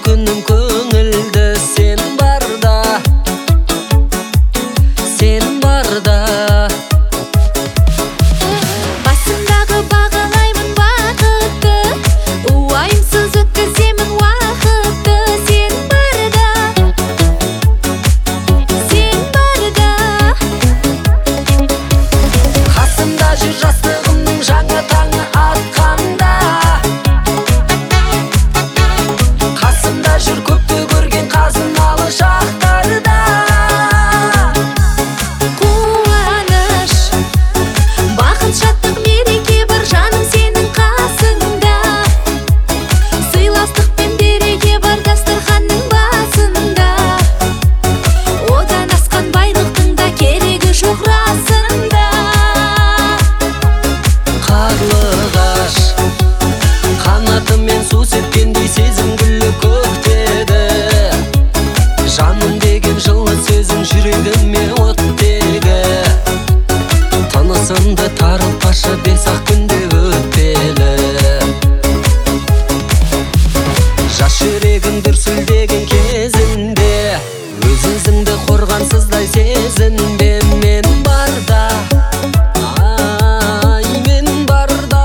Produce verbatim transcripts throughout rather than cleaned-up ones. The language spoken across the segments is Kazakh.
күнім көңілді сен барда, сен барда. Басымдағы бағалаймын бақытты, уайымсыз өткіземін уақытты. Сен барда, сен барда. Қасымда жүр жастығымның жаңа таңы атқанда, қасымда жүр көпті көрген қазыналы шақтарда. Қуаныш, бақыт, шаттық, мереке бар жаным сенің қасыңда. Сыйластық пен береке бар дастарханның басында. Одан асқан байлықтың да керегі жоқ расында. Қарлығаш қанатымен су сепкендей сезім гүлі көктеді. Жаным деген жылы сөзің жүрегіме оттегі. Тынысымды тарылтпашы бес-ақ күнде өтпелі. Жас жүрегім дүрсілдеген кезінде өз-өзіңді қорғансыздай сезінбе. Мен барда, ай мен барда.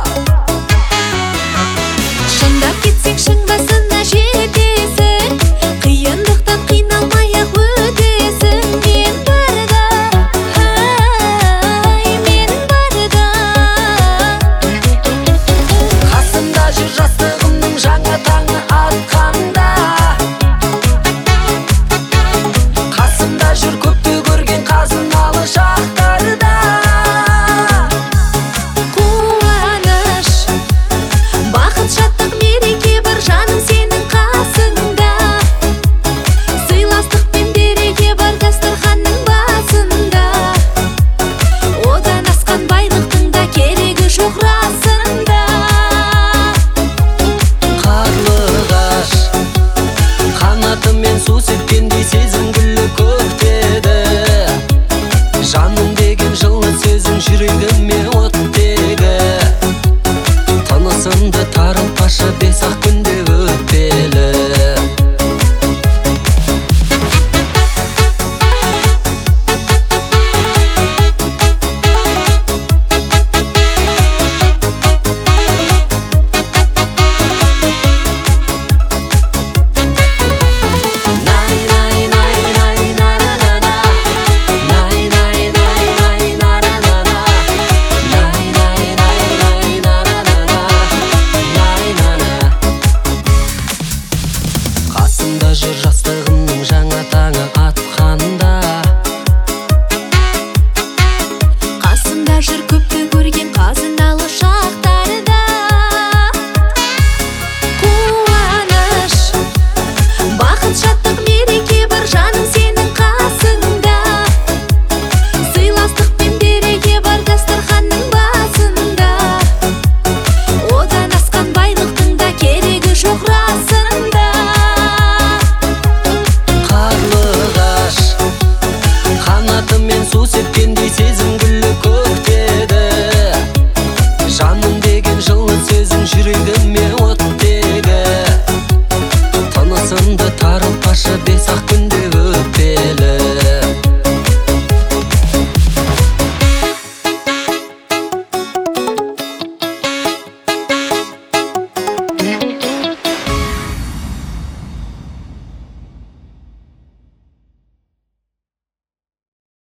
Шындап кетсең шың басына жетесің, қиындықтан қиналмай-ақ өтесің. Мен барда, ай мен барда. Қасымда жүр